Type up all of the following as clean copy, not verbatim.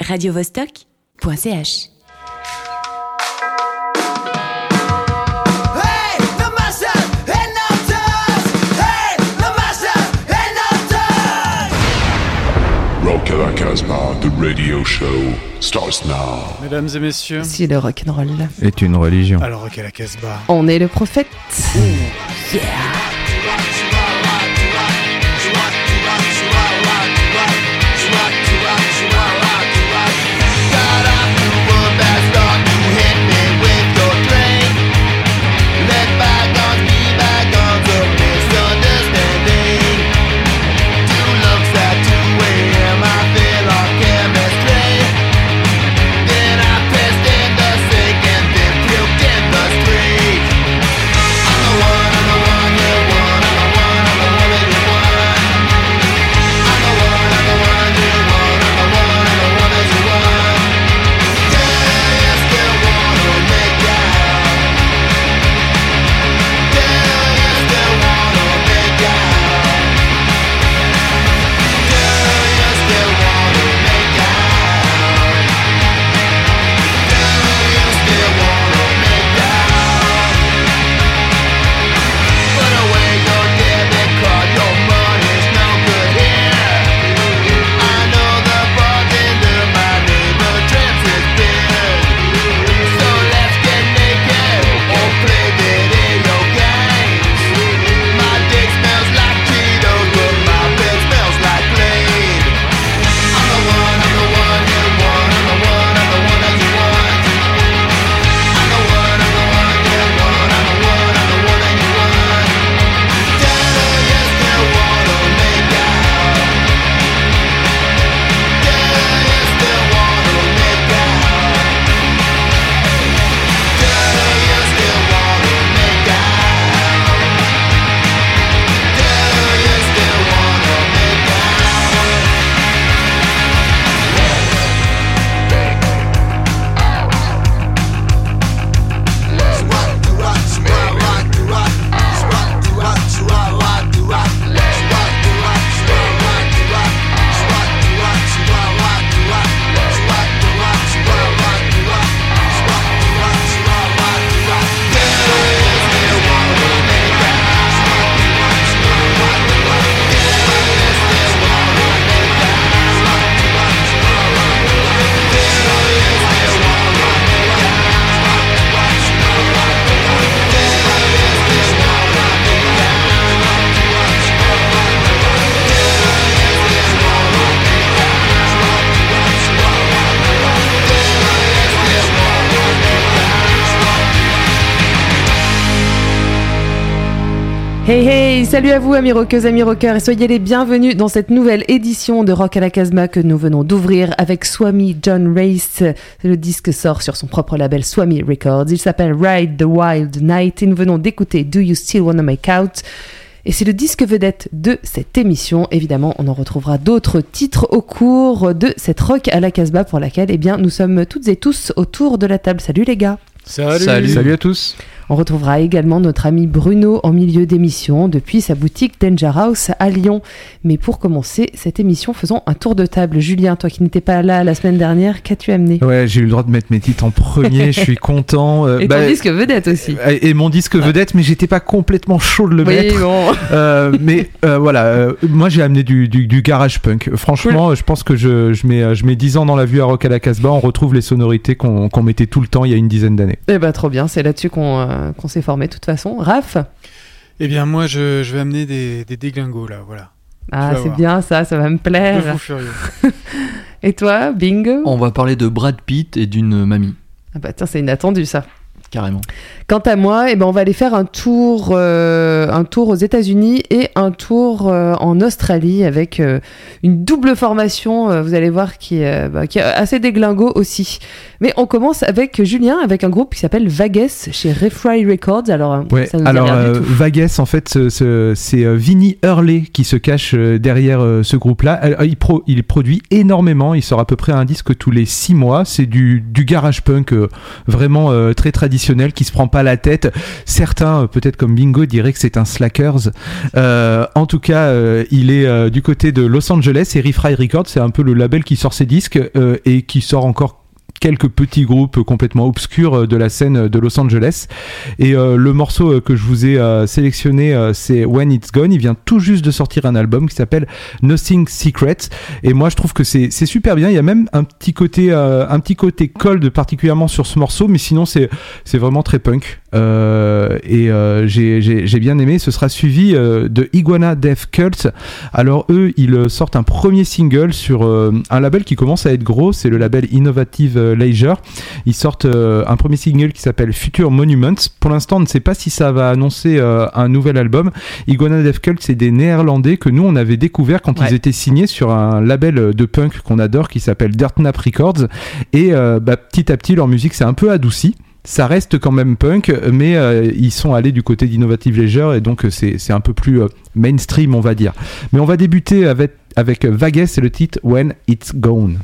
radiovostok.ch. Rock à la Casbah, the radio show starts now. Mesdames et messieurs, Si le rock'n'roll est une religion. alors Rock à la Casbah. on est le prophète. Yeah. Hey hey, salut à vous amis rockeuses, amis rockeurs et soyez les bienvenus dans cette nouvelle édition de Rock à la Casbah que nous venons d'ouvrir avec Swami John Race. Le disque sort sur son propre label Swami Records. Il s'appelle Ride the Wild Night et nous venons d'écouter Do You Still Wanna Make Out? Et c'est le disque vedette de cette émission. Évidemment, on en retrouvera d'autres titres au cours de cette Rock à la Casbah pour laquelle, eh bien, nous sommes toutes et tous autour de la table. Salut les gars. Salut à tous. On retrouvera également notre ami Bruno en milieu d'émission depuis sa boutique Danger House à Lyon. Mais pour commencer cette émission, faisons un tour de table. Julien, toi qui n'étais pas là la semaine dernière, qu'as-tu amené ? Ouais, j'ai eu le droit de mettre mes titres en premier, je suis content. Et ton disque vedette aussi. Et mon disque vedette, mais j'étais pas complètement chaud de le mettre. Bon. Mais voilà, moi j'ai amené du garage punk. Franchement, je pense que je mets 10 ans dans la vue à Rock à la Casbah, on retrouve les sonorités qu'on mettait tout le temps il y a une dizaine d'années. Eh ben trop bien, c'est là-dessus qu'on s'est formé de toute façon. Raph ? Eh bien moi je vais amener des déglingos là, voilà. Ah c'est bien ça va me plaire. Le fou furieux. Et toi, Bing ? On va parler de Brad Pitt et d'une mamie. Ah bah tiens, c'est inattendu ça. Carrément. Quant à moi, on va aller faire un tour aux États-Unis et un tour en Australie avec une double formation, vous allez voir, qui est assez déglingo aussi. Mais on commence avec Julien, avec un groupe qui s'appelle Vagues chez Refry Records. Alors, ça nous dit rien du tout. Vagues, en fait, c'est Vinnie Hurley qui se cache derrière ce groupe-là. Il produit énormément. Il sort à peu près un disque tous les 6 mois. C'est du garage punk vraiment très traditionnel. traditionnel qui se prend pas la tête. Certains, peut-être comme Bingo, diraient que c'est un slackers. En tout cas, il est du côté de Los Angeles et Refry Records, c'est un peu le label qui sort ses disques et qui sort encore quelques petits groupes complètement obscurs de la scène de Los Angeles. Et le morceau que je vous ai sélectionné, c'est When It's Gone. Il vient tout juste de sortir un album qui s'appelle Nothing Secret. Et moi, je trouve que c'est super bien. Il y a même un petit côté cold particulièrement sur ce morceau, mais sinon c'est vraiment très punk. J'ai bien aimé. Ce sera suivi de Iguana Death Cult. Alors eux, ils sortent un premier single sur un label qui commence à être gros. C'est le label Innovative Leisure. Ils sortent un premier single qui s'appelle Future Monuments. Pour l'instant, on ne sait pas si ça va annoncer un nouvel album. Iguana Death Cult, c'est des Néerlandais que nous on avait découvert quand ils étaient signés sur un label de punk qu'on adore qui s'appelle Dirt Nap Records. Et petit à petit, leur musique s'est un peu adoucie. Ça reste quand même punk, mais ils sont allés du côté d'Innovative Leisure et donc c'est un peu plus mainstream, on va dire. Mais on va débuter avec Vagues et le titre When It's Gone.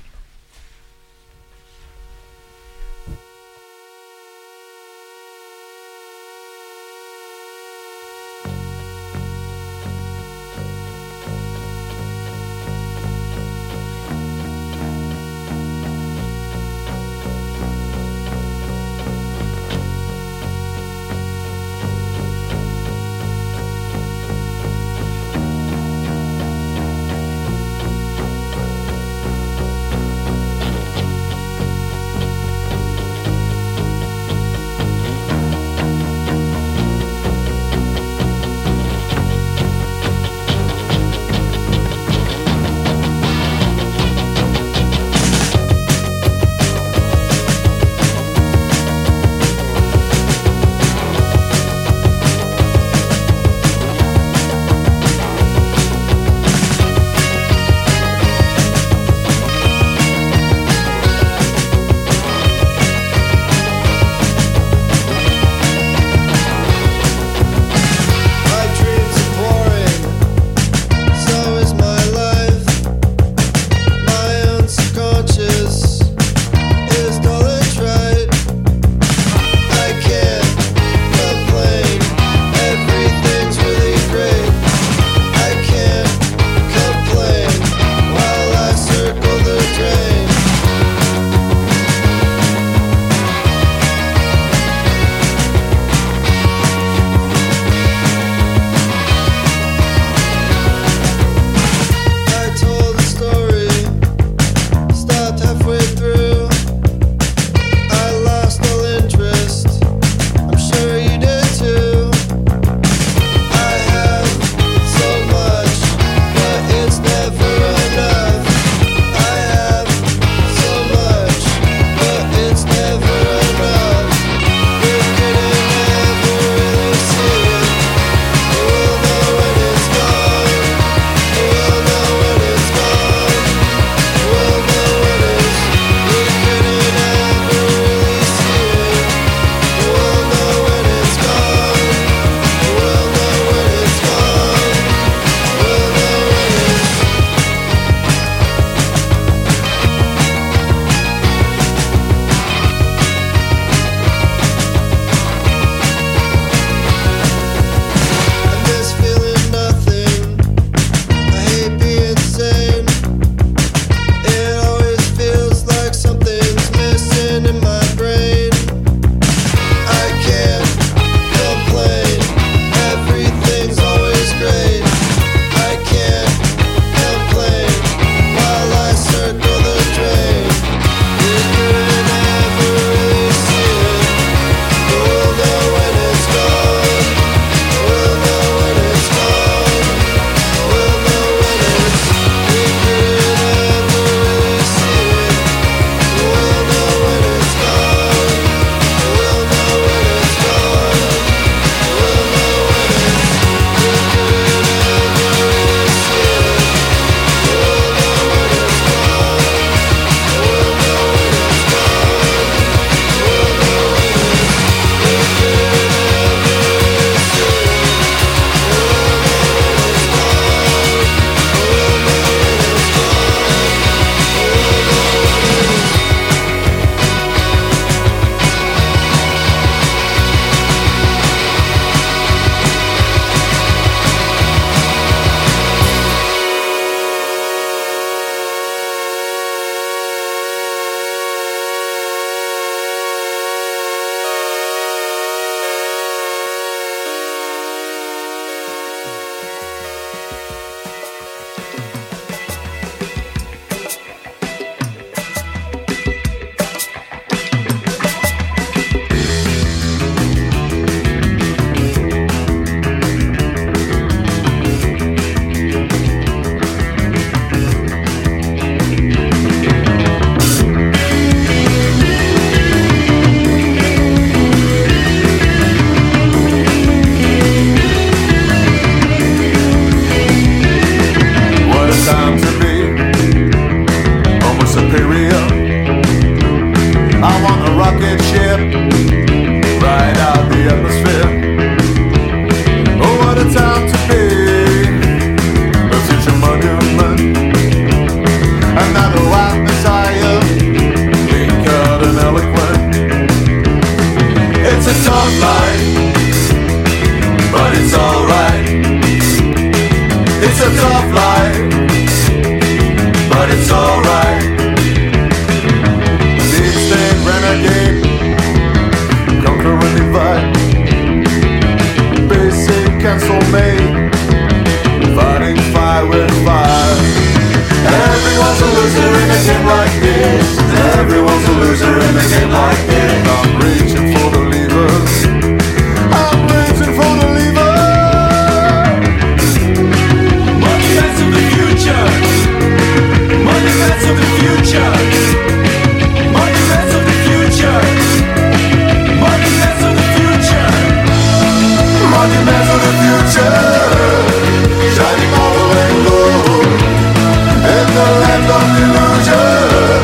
Everyone's a loser in a game like this. I'm reaching for the levers. I'm reaching for the levers. Monuments of the future. Monuments of the future. Monuments of the future. Monuments of the future. Monuments of the future. Shining all the way gold in the land of illusion.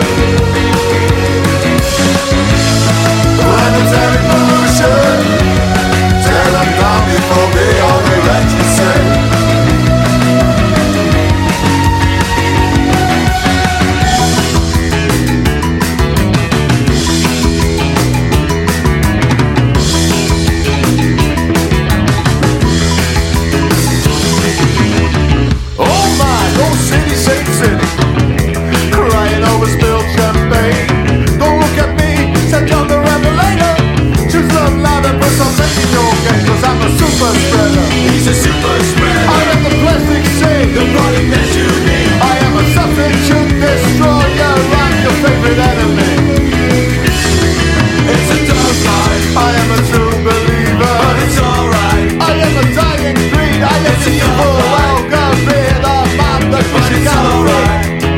The land of having pollution. Tear them down before they all regret you say. Crying over spilled champagne. Don't look at me, said John the Revelator. Choose love, love and put some faith in your game. Cause I'm a super spreader. He's a super spreader. I am the plastic shade, the product that you need. I am a substitute destroyer. I'm your favorite enemy. It's a dark life. I am a true believer. But it's alright. I am a dying breed. I am the evil. Welcome, rid of the pushing alright.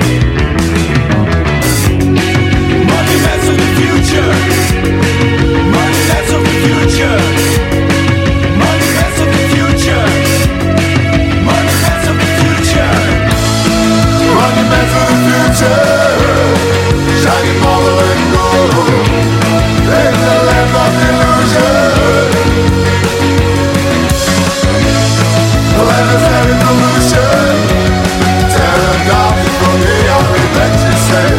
Monuments of the future. Monuments of the future. Monuments of the future. Monuments of the future. Monuments of the future. Shining marble and gold in the land of illusion. The land of having pollution. Tear them down before they all regret you say.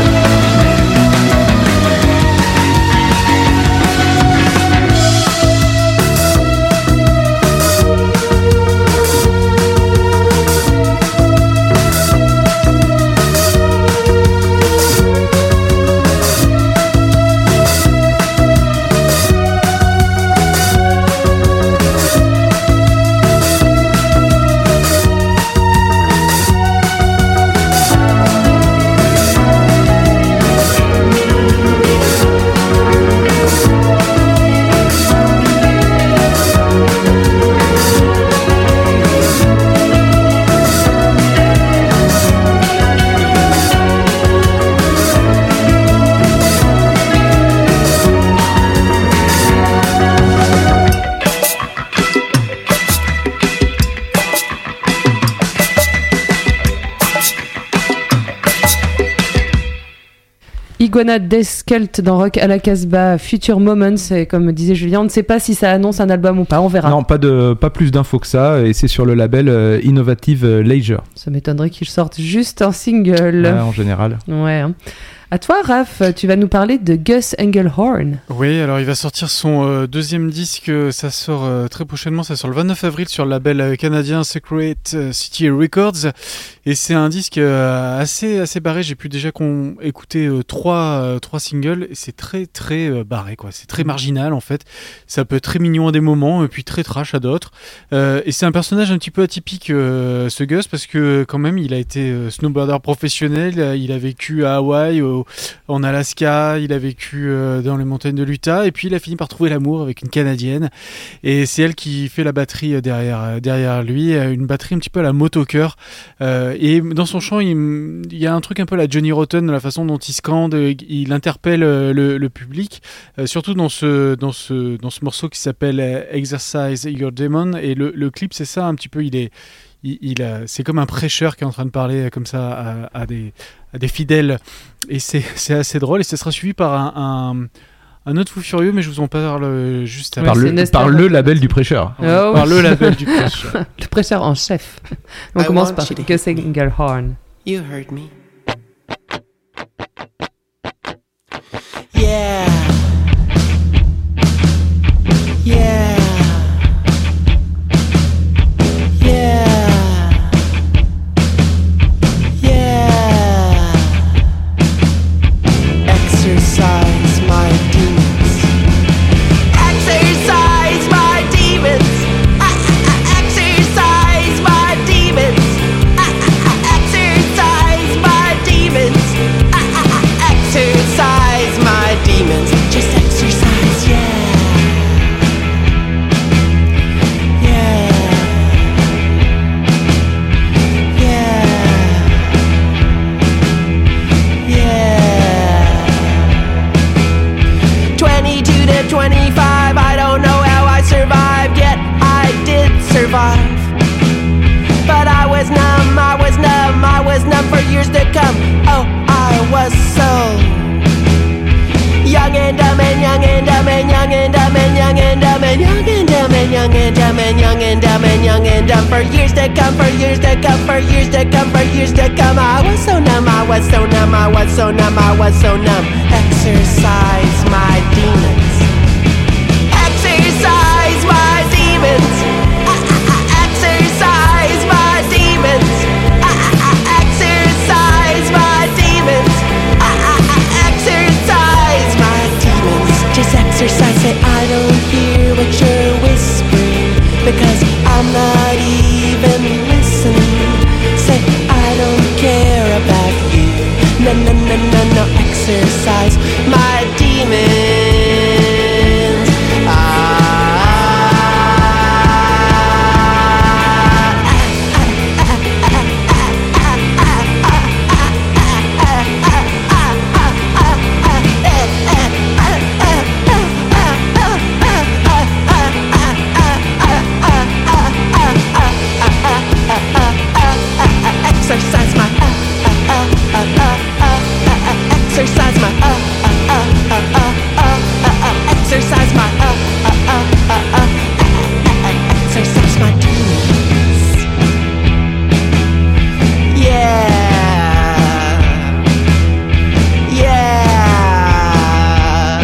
Iguana Death Cult dans Rock à la Casbah, Future Moments, et comme disait Julien, on ne sait pas si ça annonce un album ou pas, on verra. Non, pas plus d'infos que ça, et c'est sur le label Innovative Leisure. Ça m'étonnerait qu'ils sortent juste un single. Ouais, en général. Ouais. Hein. À toi, Raph, tu vas nous parler de Gus Engelhorn. Oui, alors il va sortir son deuxième disque, ça sort très prochainement, ça sort le 29 avril sur le label canadien Secret City Records, et c'est un disque assez barré. J'ai pu déjà écouter trois singles, et c'est très barré, quoi. C'est très marginal en fait, ça peut être très mignon à des moments, et puis très trash à d'autres, et c'est un personnage un petit peu atypique, ce Gus, parce que quand même il a été snowboarder professionnel, il a vécu à Hawaï, en Alaska, il a vécu dans les montagnes de l'Utah, et puis il a fini par trouver l'amour avec une Canadienne, et c'est elle qui fait la batterie derrière lui, une batterie un petit peu à la Motoker, et dans son chant il y a un truc un peu à la Johnny Rotten, la façon dont il scande, il interpelle le public, surtout dans ce morceau qui s'appelle Exercise Your Demon, et le clip c'est ça un petit peu, c'est comme un prêcheur qui est en train de parler comme ça à des fidèles, et c'est assez drôle, et ça sera suivi par un autre fou furieux, mais je vous en parle juste après. Par le label du prêcheur. Par le label du prêcheur. Le prêcheur en chef. On commence par Gus Engelhorn. You heard me. Yeah. Yeah. Yeah. Yeah. Exercise my demons. Exercise my demons. Exercise my demons. Exercise my demons. Exercise years to come. Oh, I was so young and dumb and young and dumb and young and dumb and young and dumb and young and dumb and young and dumb and young and dumb and young and dumb for years to come, for years to come, for years to come, for years to come. I was so numb, I was so numb, I was so numb, I was so numb. Exercise my demons. Exercise my demons. Exercise my demons. Exercise my demons. Exercise my demons. Just exercise it. I don't hear what you're whispering because I'm not even listening. Say I don't care about you. No, no, no, no, no. Exercise my demons. Exercise my exercise my exercise my exercise my demons. Yeah, yeah,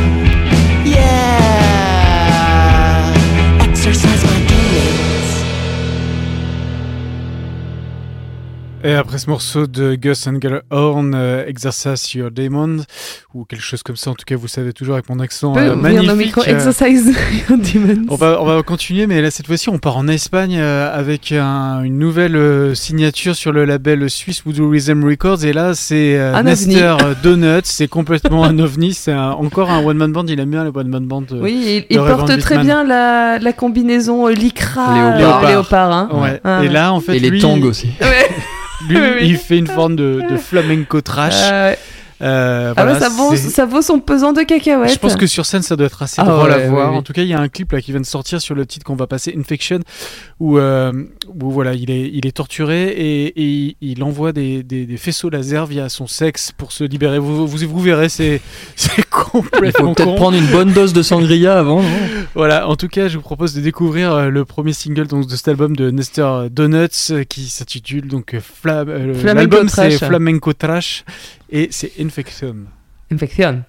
yeah. Exercise my demons. Et après ce morceau de Gus Engelhorn, Exercise Your Demon, ou quelque chose comme ça, en tout cas vous savez toujours avec mon accent magnifique. Dans le micro, Exercise Your Demons. On va continuer, mais là cette fois-ci on part en Espagne avec une nouvelle signature sur le label suisse Voodoo Rhythm Records, et là c'est Nestor Donuts, c'est complètement un ovni, c'est encore un one man band, il aime bien le one man band. Oui, il porte très bien la combinaison lycra léopard. Hein. Ouais. Et là en fait et les tongs aussi. Ouais. Lui, il fait une forme de flamenco trash. Voilà, ça vaut son pesant de cacahuètes. Je pense que sur scène ça doit être assez drôle à voir. En tout cas il y a un clip là qui vient de sortir sur le titre qu'on va passer, Infection, où voilà il est torturé et il envoie des faisceaux laser via son sexe pour se libérer. Vous verrez, c'est complètement Il faut peut-être con. prendre une bonne dose de sangria avant, non? Voilà, en tout cas je vous propose de découvrir le premier single donc, de cet album de Nestor Donuts qui s'intitule donc l'album c'est Flamenco Trash et c'est Infection. Infection.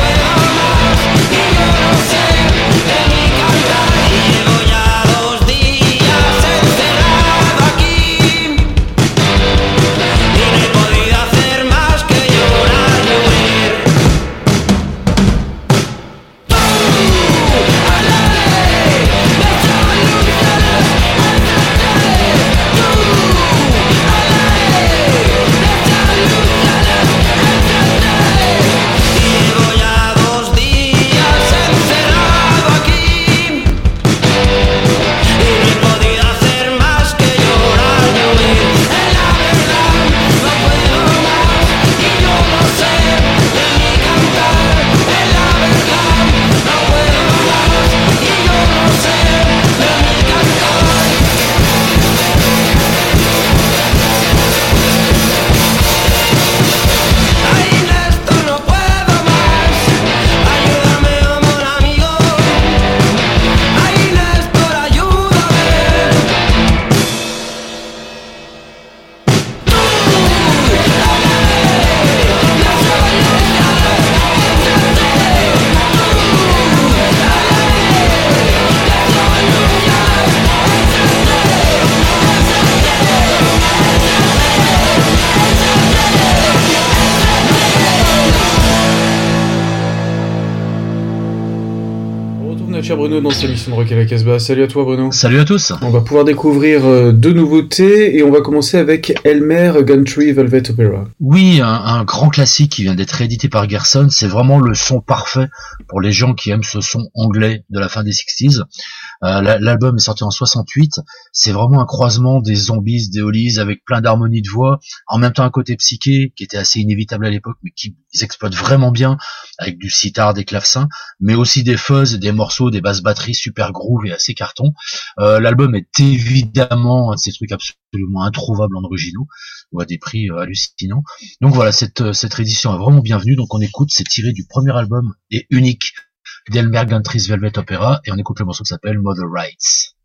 Llevo ya 2 días cher Bruno dans cette émission de Rock à la Casbah. Salut à toi Bruno. Salut à tous. On va pouvoir découvrir deux nouveautés et on va commencer avec Elmer Gantry Velvet Opera. Oui, un grand classique qui vient d'être réédité par Gerson. C'est vraiment le son parfait pour les gens qui aiment ce son anglais de la fin des 60s. L'album est sorti en 68. C'est vraiment un croisement des Zombies, des Hollies avec plein d'harmonies de voix. En même temps un côté psyché qui était assez inévitable à l'époque mais qui exploite vraiment bien avec du sitar, des clavecins, mais aussi des fuzz, des morceaux, des basses batteries super groove et assez carton. L'album est évidemment un de ces trucs absolument introuvables en originaux ou à des prix hallucinants. Donc voilà, cette réédition est vraiment bienvenue. Donc on écoute, c'est tiré du premier album et unique d'Elmer Gantry's Velvet Opera et on écoute le morceau qui s'appelle Mother Rights.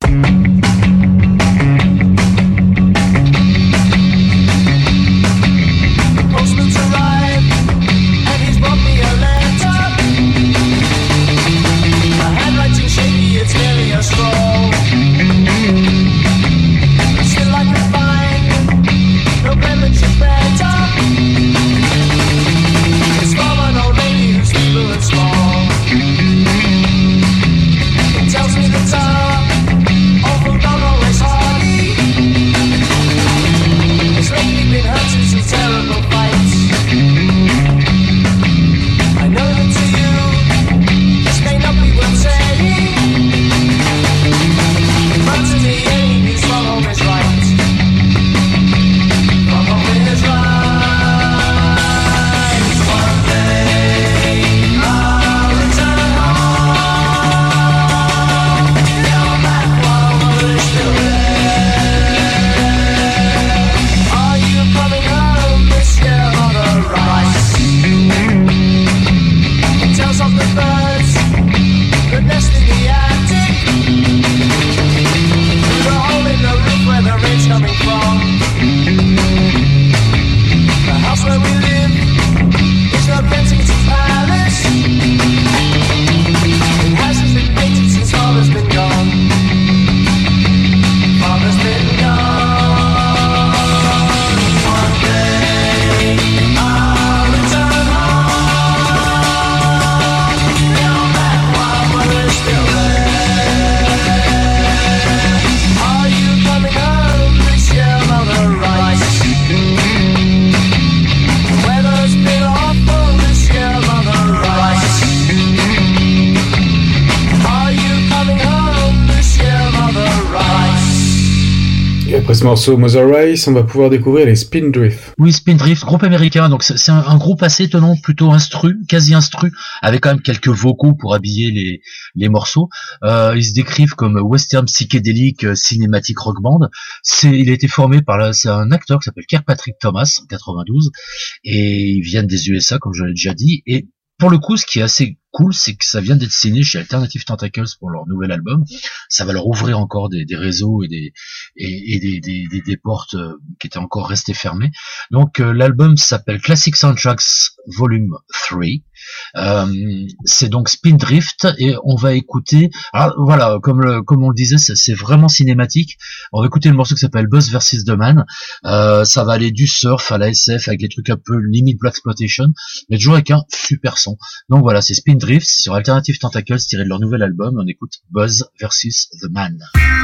Après ce morceau Mother Rice, on va pouvoir découvrir les Spindrift. Oui, Spindrift, groupe américain, donc c'est un groupe assez étonnant, plutôt quasi instru, avec quand même quelques vocaux pour habiller les morceaux. Ils se décrivent comme western psychédélique cinématique rock band. Il a été formé c'est un acteur qui s'appelle Kirkpatrick Thomas en 92 et ils viennent des USA comme je l'ai déjà dit. Et pour le coup, ce qui est assez cool, c'est que ça vient d'être signé chez Alternative Tentacles pour leur nouvel album. Ça va leur ouvrir encore des réseaux et des portes qui étaient encore restées fermées. Donc l'album s'appelle Classic Soundtracks Volume 3. C'est donc Spindrift et on va écouter. Alors voilà, comme on le disait, c'est vraiment cinématique. On va écouter le morceau qui s'appelle Buzz vs The Man. Ça va aller du surf à la SF avec les trucs un peu limite blaxploitation, mais toujours avec un super son. Donc voilà, c'est Spindrift, c'est sur Alternative Tentacles tiré de leur nouvel album. On écoute Buzz vs The Man.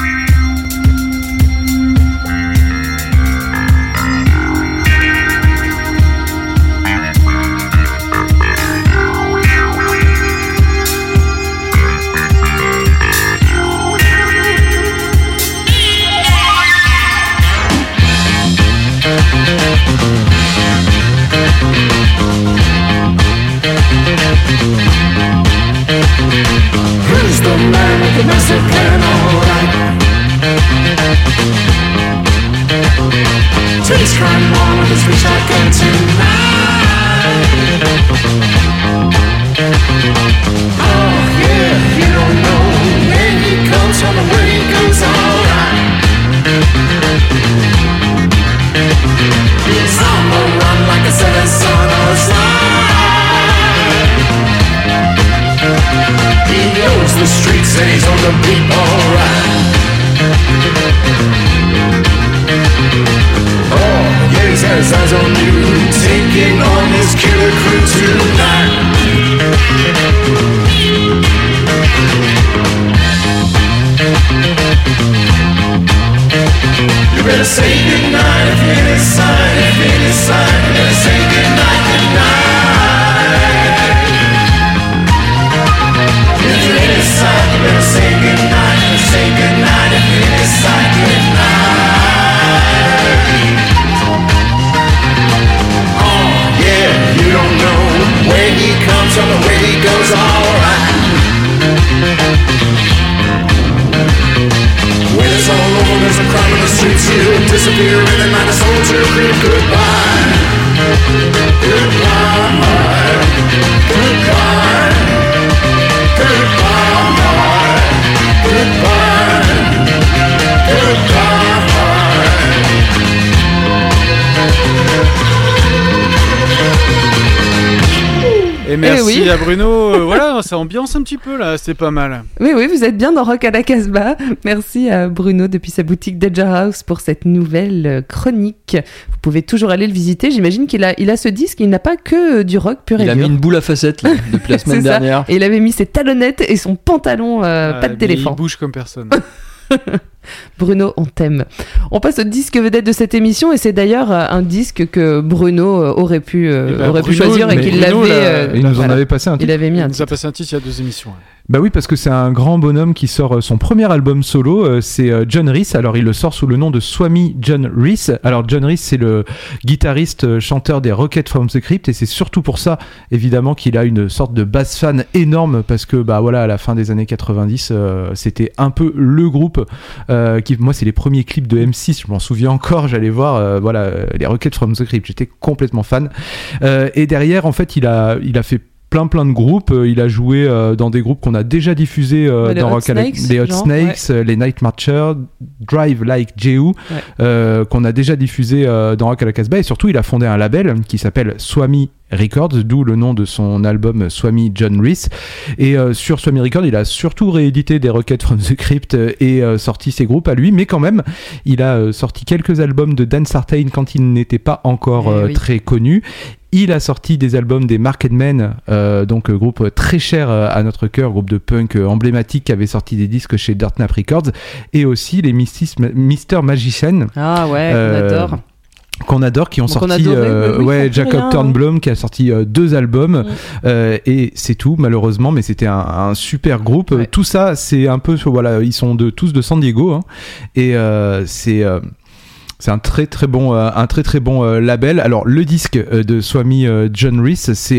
Who's the man with the massive plan, alright? Taste crime on with his rich shotgun tonight. Oh yeah, you don't know where he comes from and where he goes, alright. He's on the run like a citizen or a slide. He knows the streets and he's on the beat, alright. Oh, yeah, he's got his eyes on you, taking on his killer crew tonight. You better say goodnight if you need a sign, if you need a sign. You better say goodnight, goodnight. If you need a sign, you better say goodnight, say goodnight. If you need a sign, goodnight. Oh yeah, you don't know where he comes from or where he goes, alright. When it's all over, there's a crowd on the streets. He'll disappear in the night. It's all to creep. Goodbye, goodbye, goodbye, goodbye, goodbye, Et merci oui. à Bruno. Voilà, ça ambiance un petit peu là, c'est pas mal. Oui, vous êtes bien dans Rock à la Casbah. Merci à Bruno depuis sa boutique Danger House pour cette nouvelle chronique. Vous pouvez toujours aller le visiter. J'imagine qu'il a ce disque, il n'a pas que du rock pur et Il a dur. mis une boule à facettes là, depuis la semaine C'est ça. dernière. Et il avait mis ses talonnettes et son pantalon pattes Mais d'éléphant. il bouge comme personne. Bruno, on t'aime. On passe au disque vedette de cette émission et c'est d'ailleurs un disque que Bruno aurait pu Bruno, choisir et mais qu'il Bruno, l'avait. Il nous en voilà. avait passé un Il titre. avait mis Il un nous a titre. passé un titre il y a 2 émissions. Ouais. Bah oui, parce que c'est un grand bonhomme qui sort son premier album solo, c'est John Reese. Alors il le sort sous le nom de Swami John Reese. Alors John Reese, c'est le guitariste chanteur des Rockets from the Crypt et c'est surtout pour ça évidemment qu'il a une sorte de bass fan énorme parce que bah voilà, à la fin des années 90, c'était un peu le groupe qui, moi c'est les premiers clips de M6, je m'en souviens encore, j'allais voir les Rockets from the Crypt, j'étais complètement fan. Et derrière en fait il a fait plein de groupes. Il a joué dans des groupes qu'on a déjà diffusés Les dans Hot Rock à la- Snakes, les Hot genre, Snakes, les Night Marchers, Drive Like Jehu, qu'on a déjà diffusé dans Rock à la Casbah. Et surtout, il a fondé un label qui s'appelle Swami Records, d'où le nom de son album Swami John Reese. Et sur Swami Records, il a surtout réédité des Rockets from the Crypt et sorti ses groupes à lui, mais quand même, il a sorti quelques albums de Dan Sartain quand il n'était pas encore oui. très connu. Il a sorti des albums des Market Men, donc groupe très cher à notre cœur, groupe de punk emblématique qui avait sorti des disques chez Dirt Nap Records, et aussi les Mr. Magician. Ah ouais, on adore. Qu'on adore, qui ont Donc on sorti adorait, mais oui, Jacob rien, Turnblom qui a sorti 2 albums et c'est tout malheureusement, mais c'était un super groupe. Ouais. Tout ça c'est un peu voilà, ils sont tous de San Diego hein, et c'est un très très bon label. Alors le disque de Swami John Reese, c'est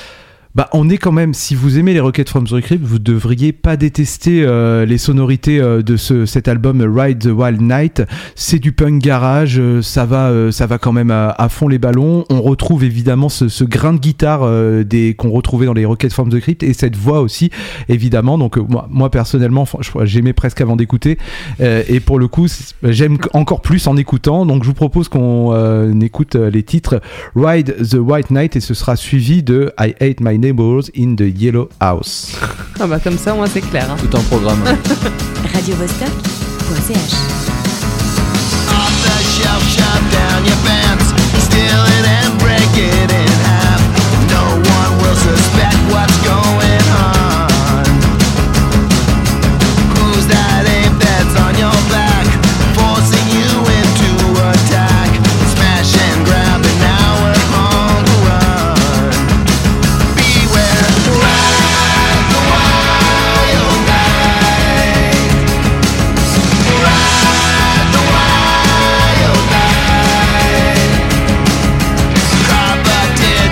on est quand même, si vous aimez les Rockets from the Crypt, vous devriez pas détester les sonorités de cet album Ride the Wild Night. C'est du punk garage, ça va quand même à fond les ballons. On retrouve évidemment ce grain de guitare qu'on retrouvait dans les Rockets from the Crypt et cette voix aussi évidemment. Donc moi personnellement, j'aimais presque avant d'écouter et pour le coup j'aime encore plus en écoutant. Donc je vous propose qu'on écoute les titres Ride the White Night et ce sera suivi de I Hate My Neighbors in the Yellow House. Ah bah comme ça, moi c'est clair. Hein. Tout un programme. radiovostok.ch. Off the shelf, shut down your pants, steal it and break it in half. No one will suspect what's going on. Who's that ape that's on your back, forcing you into attack? Smash and grab and now we're on the run. Beware, ride the wild night. Ride the wild night. Carpe diem.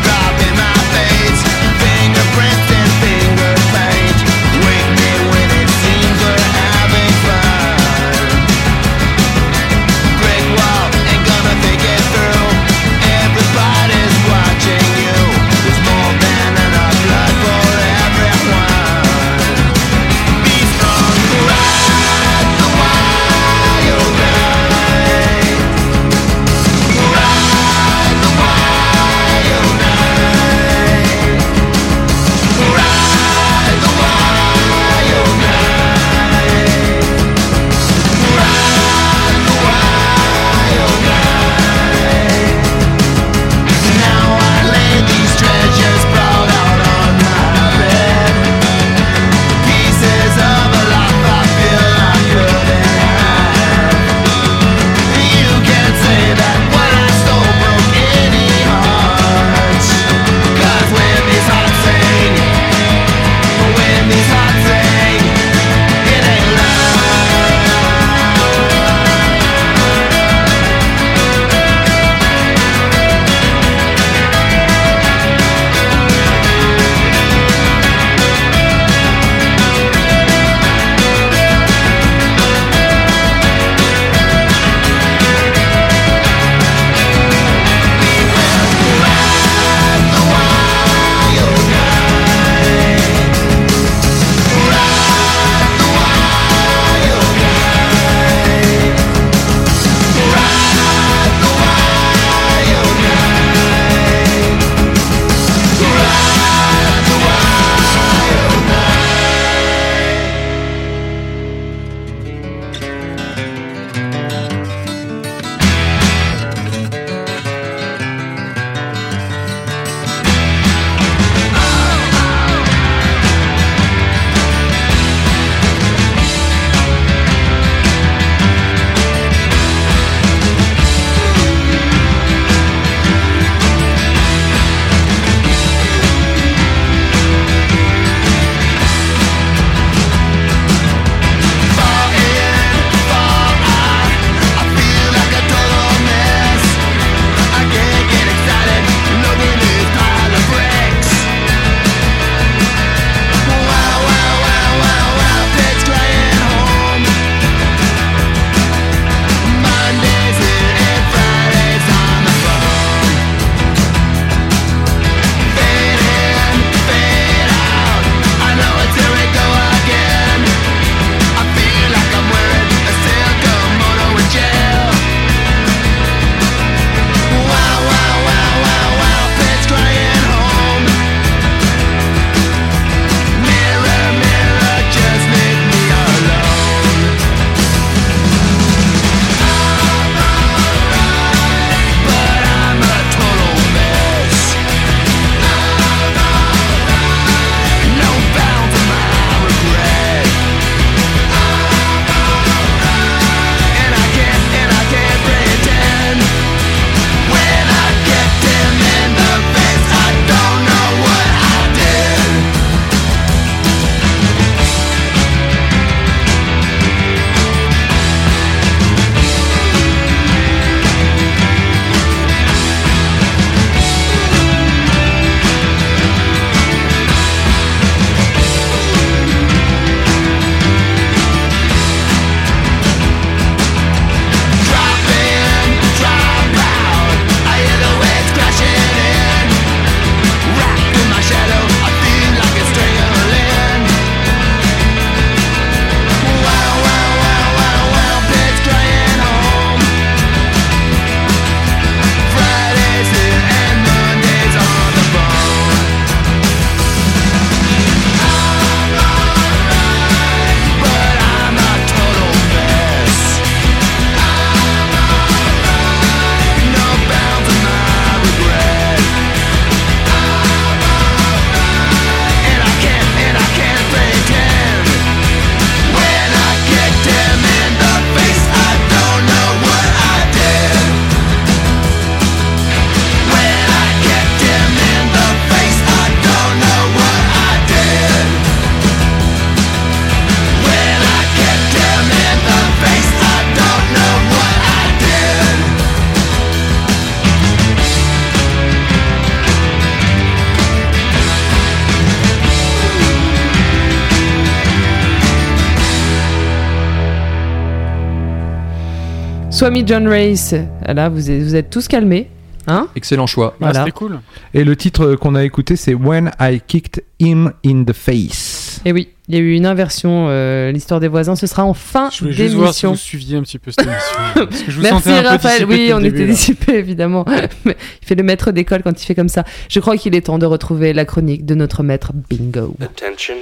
Swami John Race, là vous êtes tous calmés. Hein, excellent choix. Voilà. C'était cool. Et le titre qu'on a écouté, c'est When I Kicked Him in the Face. Et oui, il y a eu une inversion, l'histoire des voisins, ce sera en fin Je voulais juste voir si d'émission. vous suiviez un petit peu cette émission. Parce que je vous Merci sentais un peu Raphaël, dissipé oui, depuis on le était début, là. dissipés évidemment. Il fait le maître d'école quand il fait comme ça. Je crois qu'il est temps de retrouver la chronique de notre maître Bingo. Attention.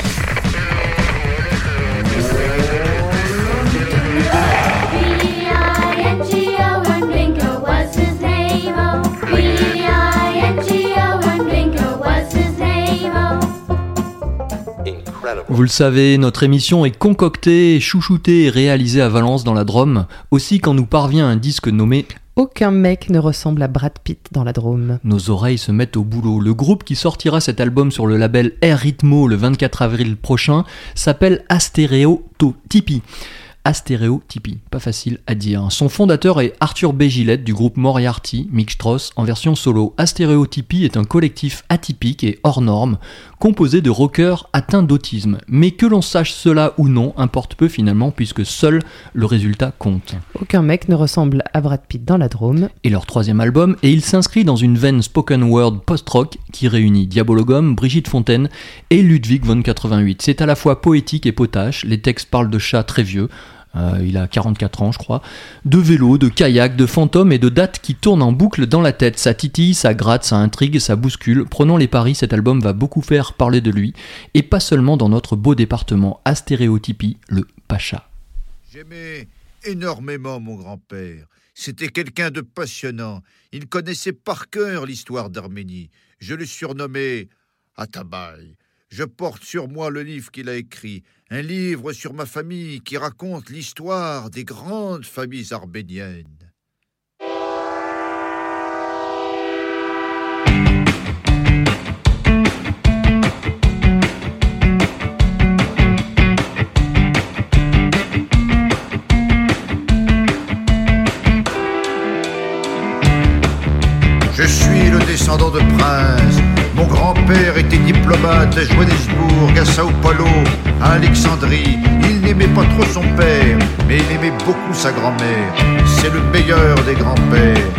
Vous le savez, notre émission est concoctée, chouchoutée et réalisée à Valence dans la Drôme. Aussi, quand nous parvient un disque nommé Aucun mec ne ressemble à Brad Pitt dans la Drôme. nos oreilles se mettent au boulot. Le groupe qui sortira cet album sur le label Air Ritmo le 24 avril prochain s'appelle Astéréotypie. Astéréotypie, pas facile à dire. Son fondateur est Arthur B. Gillette du groupe Moriarty, Mick Strauss en version solo. Astéréotypie est un collectif atypique et hors norme, composé de rockers atteints d'autisme. Mais que l'on sache cela ou non importe peu finalement, puisque seul le résultat compte. Aucun mec ne ressemble à Brad Pitt dans la Drôme. Et leur troisième album, et il s'inscrit dans une veine spoken word post-rock qui réunit Diabologum, Brigitte Fontaine et Ludwig von 88. C'est à la fois poétique et potache, les textes parlent de chats très vieux, il a 44 ans je crois, de vélo, de kayak, de fantômes et de dates qui tournent en boucle dans la tête. Ça titille, ça gratte, ça intrigue, ça bouscule. Prenons les paris, cet album va beaucoup faire parler de lui, et pas seulement dans notre beau département. Astéréotypie, le Pacha. J'aimais énormément mon grand-père. C'était quelqu'un de passionnant. Il connaissait par cœur l'histoire d'Arménie. Je le surnommais Atabaï. Je porte sur moi le livre qu'il a écrit, un livre sur ma famille qui raconte l'histoire des grandes familles arméniennes. Je suis le descendant de princes. Mon grand-père était diplomate à Johannesburg, à Sao Paulo, à Alexandrie. Il n'aimait pas trop son père, mais il aimait beaucoup sa grand-mère. C'est le meilleur des grands-pères.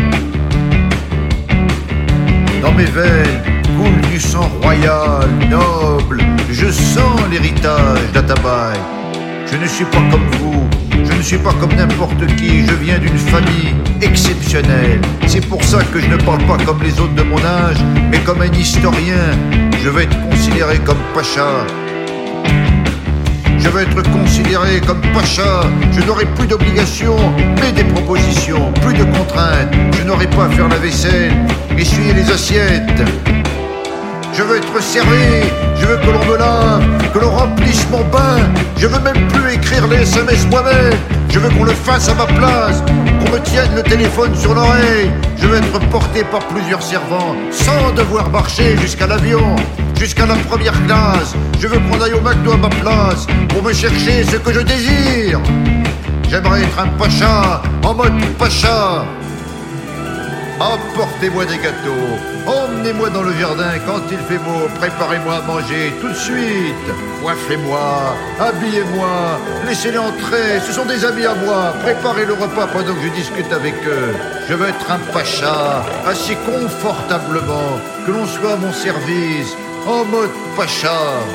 Dans mes veines coule du sang royal, noble. Je sens l'héritage d'Atabaï. Je ne suis pas comme vous, je ne suis pas comme n'importe qui, je viens d'une famille exceptionnelle. C'est pour ça que je ne parle pas comme les autres de mon âge, mais comme un historien. Je veux être considéré comme Pacha. Je veux être considéré comme Pacha. Je n'aurai plus d'obligations, mais des propositions, plus de contraintes. Je n'aurai pas à faire la vaisselle, essuyer les assiettes. Je veux être servi, je veux que l'on me lave, que l'on remplisse mon bain. Je veux même plus écrire les SMS moi-même. Je veux qu'on le fasse à ma place, qu'on me tienne le téléphone sur l'oreille. Je veux être porté par plusieurs servants, sans devoir marcher jusqu'à l'avion, jusqu'à la première classe. Je veux qu'on aille au McDo à ma place, pour me chercher ce que je désire. J'aimerais être un pacha, en mode pacha. Apportez-moi des gâteaux, emmenez-moi dans le jardin quand il fait beau, préparez-moi à manger tout de suite, coiffez-moi, habillez-moi, laissez-les entrer, ce sont des amis à moi, préparez le repas pendant que je discute avec eux. Je veux être un pacha, assis confortablement, que l'on soit à mon service, en mode pacha.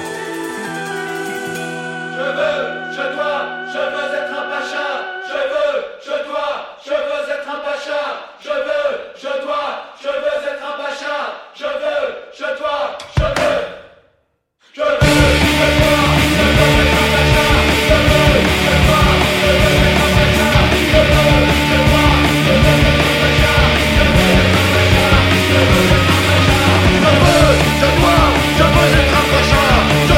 Je veux être un pacha. Je veux être un pacha. Je veux être un pacha. Je veux être un pacha.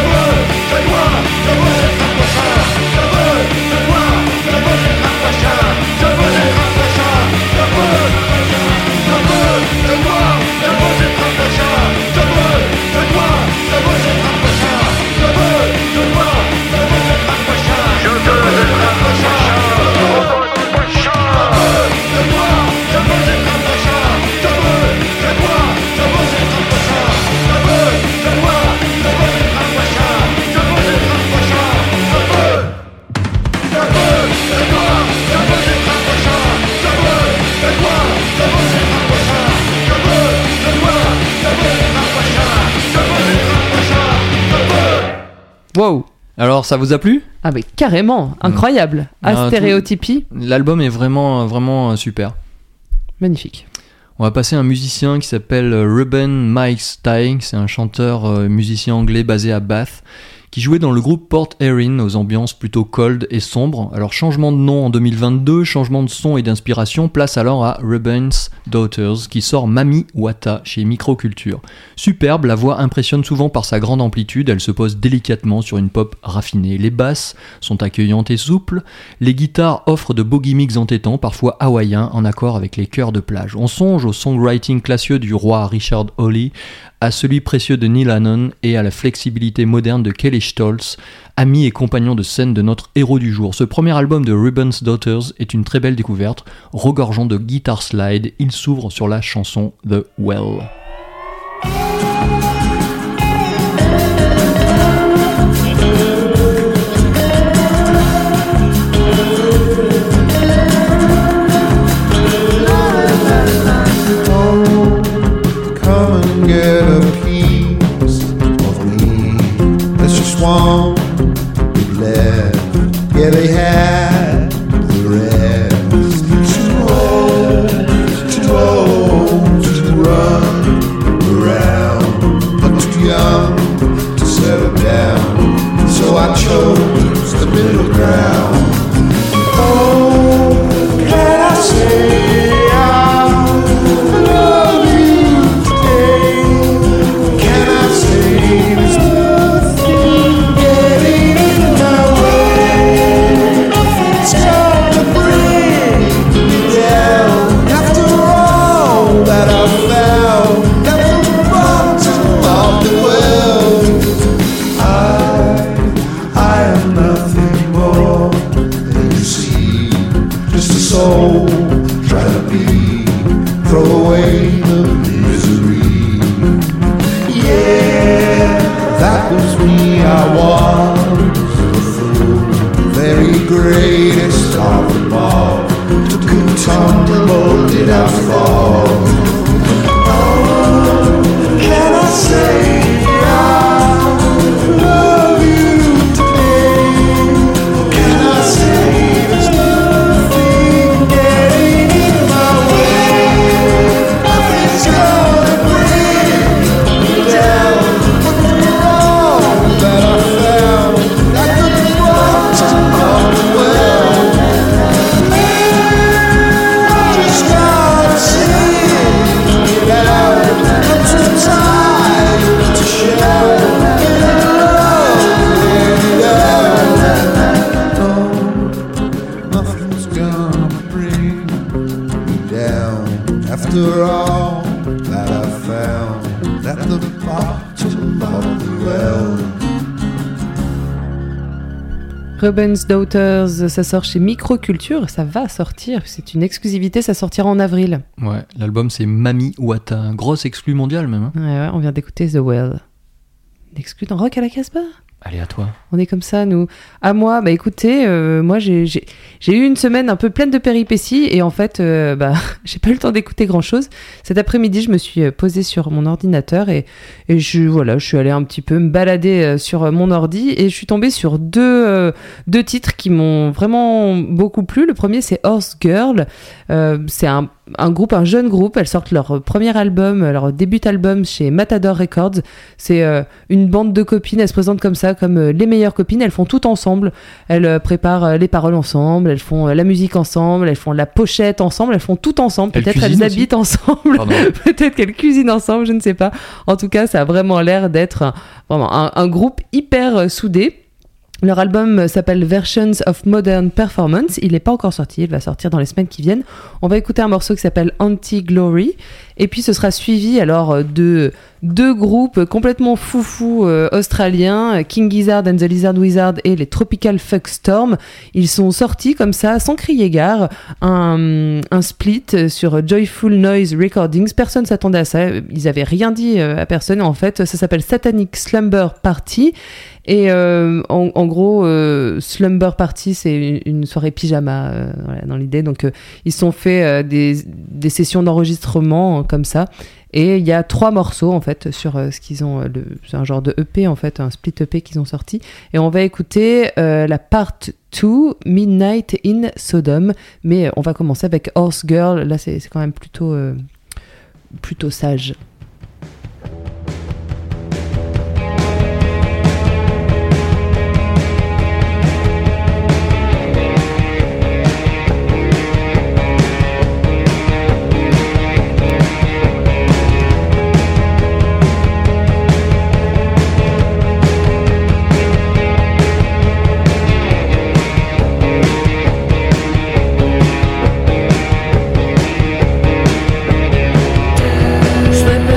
Wow. Alors, ça vous a plu ? Ah mais carrément, incroyable. Astéréotypie, L'album est vraiment, vraiment super. magnifique. On va passer à un musicien qui s'appelle Ruben Mike Stagg. C'est un chanteur musicien anglais basé à Bath qui jouait dans le groupe Port Erin aux ambiances plutôt cold et sombres. Alors changement de nom en 2022, changement de son et d'inspiration, place alors à Ruben's Daughters qui sort Mami Wata chez Microculture. Superbe, la voix impressionne souvent par sa grande amplitude, elle se pose délicatement sur une pop raffinée. Les basses sont accueillantes et souples, les guitares offrent de beaux gimmicks entêtants, parfois hawaïens, en accord avec les chœurs de plage. On songe au songwriting classieux du roi Richard Hawley, à celui précieux de Neil Hannon et à la flexibilité moderne de Kelly Stoltz, ami et compagnon de scène de notre héros du jour. Ce premier album de Ruben's Daughters est une très belle découverte, regorgeant de guitar slide. Il s'ouvre sur la chanson The Well. Come and get a piece of me. Let's just want it left. Yeah, they had the rest. Too old to run around, but too young to settle down. So I chose the middle ground. Oh, can I say? Greatest of them all, took a tumble, did I fall? Oh, can I say I love you today? Can I say there's nothing getting in my way? Nothing's gonna bring me down. But the wrong that I found, that could want to after all that I found at the bottom of the well. Ruben's Daughters, ça sort chez Microculture, ça va sortir, c'est une exclusivité, ça sortira en avril. Ouais, l'album c'est Mami Wata, grosse exclu mondiale même. Hein. Ouais, on vient d'écouter The Well. L'exclu dans Rock à la Casbah. Allez, à toi. On est comme ça, nous. À moi, bah écoutez, moi j'ai eu une semaine un peu pleine de péripéties et en fait, j'ai pas eu le temps d'écouter grand-chose. Cet après-midi, je me suis posée sur mon ordinateur et je suis allée un petit peu me balader sur mon ordi et je suis tombée sur deux titres qui m'ont vraiment beaucoup plu. Le premier, c'est Horse Girl. C'est un jeune groupe. Elles sortent leur premier album, leur début album chez Matador Records. C'est une bande de copines. Elles se présentent comme ça, comme les meilleures copines. Elles font tout ensemble. Elles préparent les paroles ensemble. Elles font la musique ensemble. Elles font la pochette ensemble. Elles font tout ensemble. Peut-être elles habitent ensemble. Peut-être qu'elles cuisinent ensemble. Je ne sais pas. En tout cas, ça a vraiment l'air d'être vraiment un groupe hyper soudé. Leur album s'appelle Versions of Modern Performance. Il n'est pas encore sorti, il va sortir dans les semaines qui viennent. On va écouter un morceau qui s'appelle Anti-Glory. Et puis ce sera suivi alors de deux groupes complètement foufou australiens, King Gizzard and the Lizard Wizard et les Tropical Fuck Storm. Ils sont sortis comme ça, sans crier gare, un split sur Joyful Noise Recordings. Personne s'attendait à ça, ils avaient rien dit à personne. En fait, ça s'appelle Satanic Slumber Party. Et en gros, Slumber Party, c'est une soirée pyjama dans l'idée. Donc, ils se sont fait des sessions d'enregistrement comme ça. Et il y a 3 morceaux en fait sur ce qu'ils ont. C'est un genre de EP en fait, un split EP qu'ils ont sorti. Et on va écouter la part 2, Midnight in Sodom. Mais on va commencer avec Horse Girl. Là, c'est quand même plutôt sage. Slipping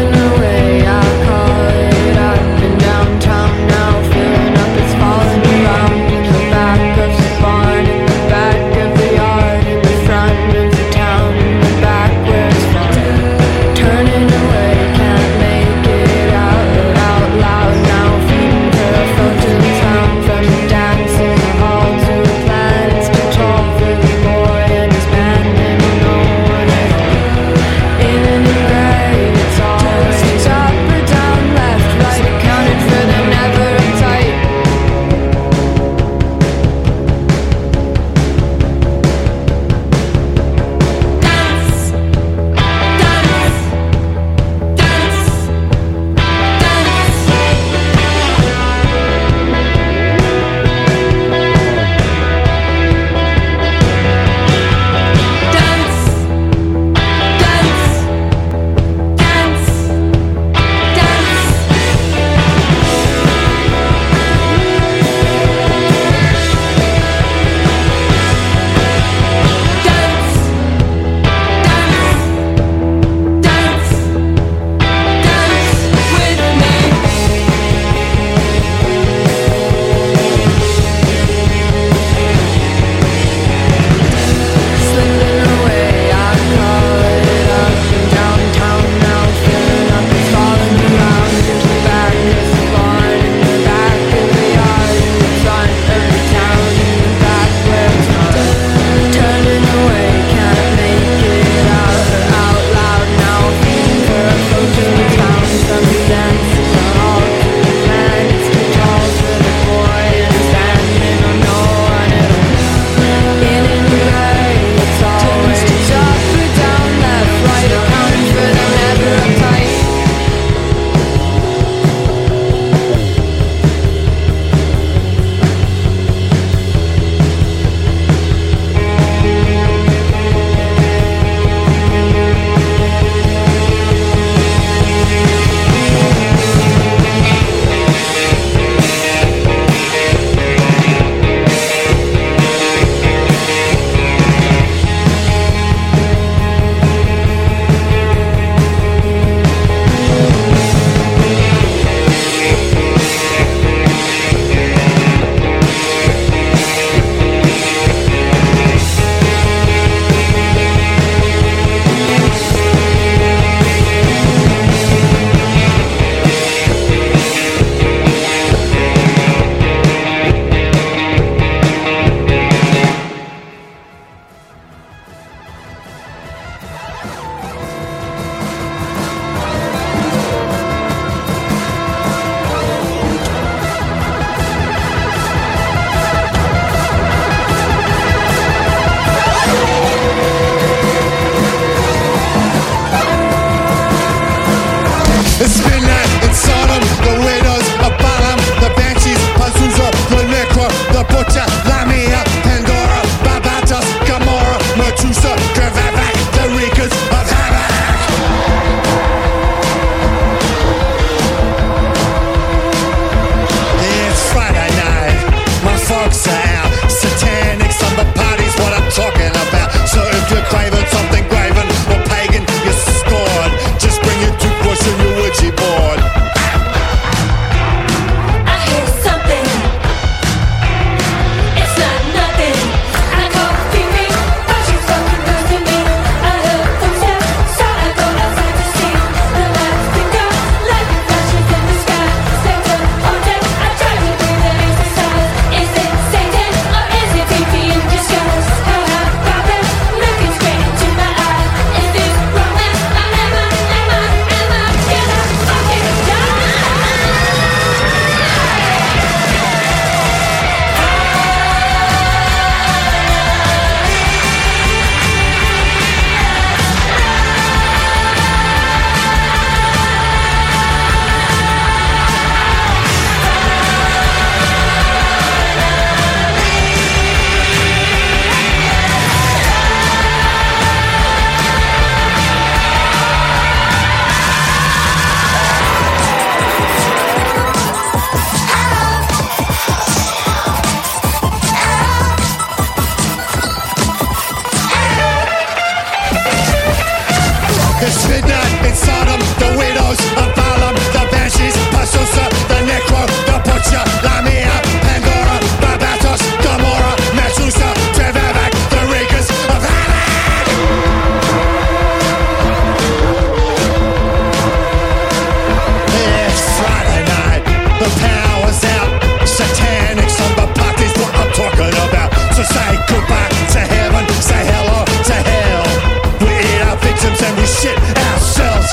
go back to heaven, say hello to hell. We eat our victims and we shit ourselves.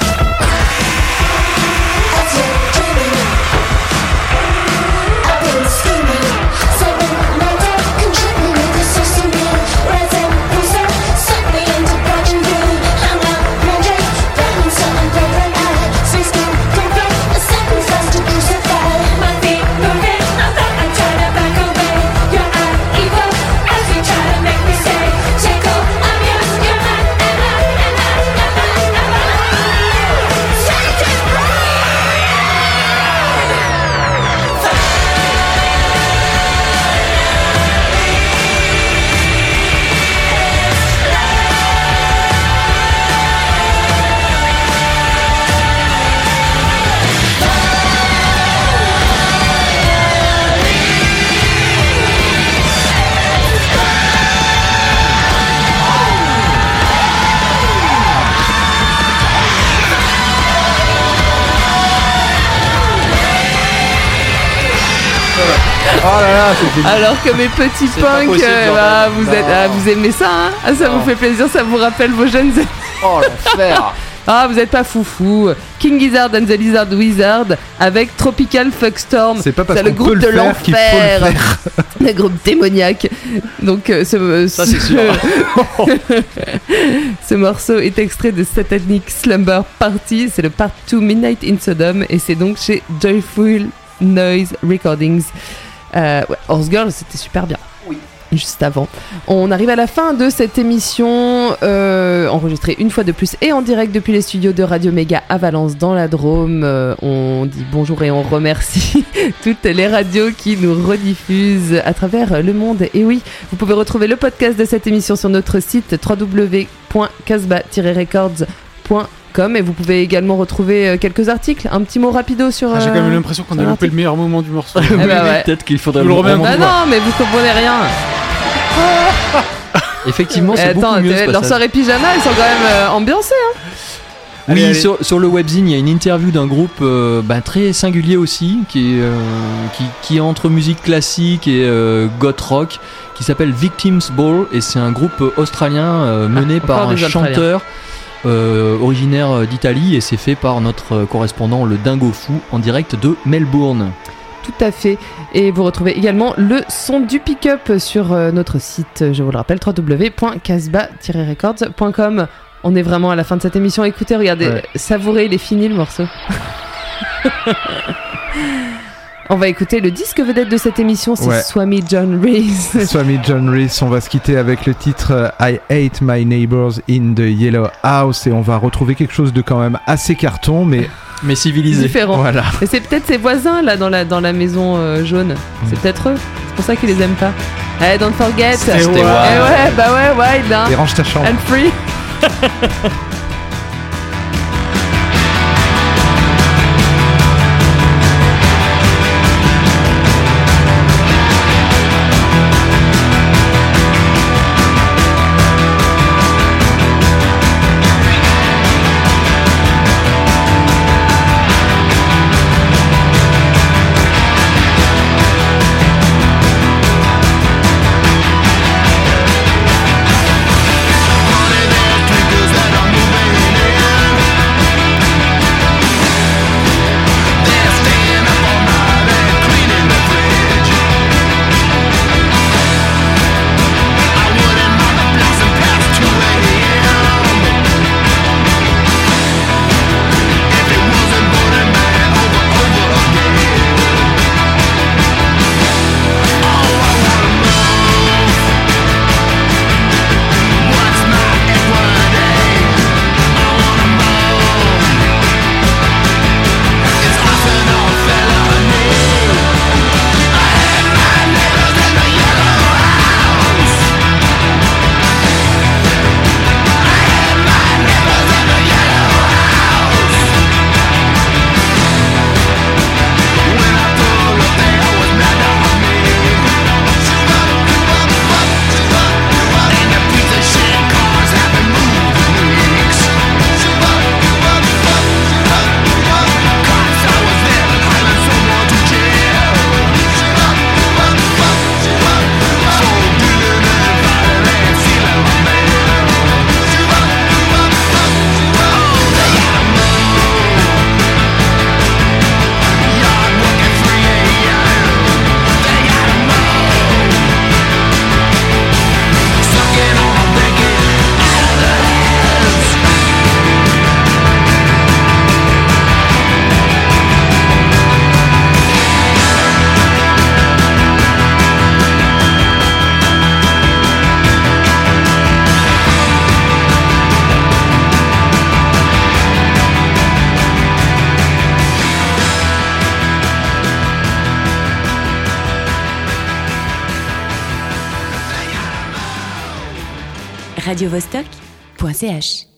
Oh là là, c'est génial. Alors que mes petits C'est pas punks, possible, Jordan. vous aimez ça, hein? Ah, ça vous fait plaisir, ça vous rappelle vos jeunes années. Oh l'enfer. Ah, vous êtes pas foufou. King Gizzard and the Lizard Wizard avec Tropical Fuckstorm. C'est pas parce le qu'on groupe peut de le faire qu'il faut le l'enfer. faire. Le groupe démoniaque. Donc, Ça, c'est sûr. ce morceau est extrait de Satanic Slumber Party. C'est le Part 2 Midnight in Sodom et c'est donc chez Joyful Noise Recordings. Horse Girl, c'était super bien. Oui. Juste avant. On arrive à la fin de cette émission enregistrée une fois de plus et en direct depuis les studios de Radio Méga à Valence dans la Drôme. On dit bonjour et on remercie toutes les radios qui nous rediffusent à travers le monde. Et oui, vous pouvez retrouver le podcast de cette émission sur notre site www.casbah-records.com et vous pouvez également retrouver quelques articles. Un petit mot rapido sur... J'ai quand même l'impression qu'on a sur loupé le meilleur moment du morceau. Eh bah ouais. Peut-être qu'il faudrait Je vous le remets Bah non, mais vous comprenez rien. Effectivement, c'est Attends, beaucoup mieux ce leur passage. soirée pyjama, ils sont quand même ambiancés. Hein. Oui, Allez, allez. sur le webzine, il y a une interview d'un groupe très singulier aussi, qui est entre musique classique et goth rock, qui s'appelle Victims Ball, et c'est un groupe australien mené encore par un des Australiens. chanteur originaire d'Italie, et c'est fait par notre correspondant le Dingo Fou en direct de Melbourne. Tout à fait. Et vous retrouvez également le son du pick-up sur notre site, je vous le rappelle, www.casbah-records.com. On est vraiment à la fin de cette émission. Écoutez, regardez, Ouais. savourez, il est fini le morceau. On va écouter le disque vedette de cette émission, c'est Ouais. Swami John Reese. Swami John Reese, on va se quitter avec le titre I Hate My Neighbors in the Yellow House et on va retrouver quelque chose de quand même assez carton mais civilisé. Différent. Voilà. Et c'est peut-être ses voisins là dans la maison jaune. C'est peut-être eux. C'est pour ça qu'ils les aiment pas. Allez, don't forget. Stay Eh wild. ouais, bah ouais, wild hein. Et range ta chambre. And free. There's twinkles that are moving radiovostok.ch.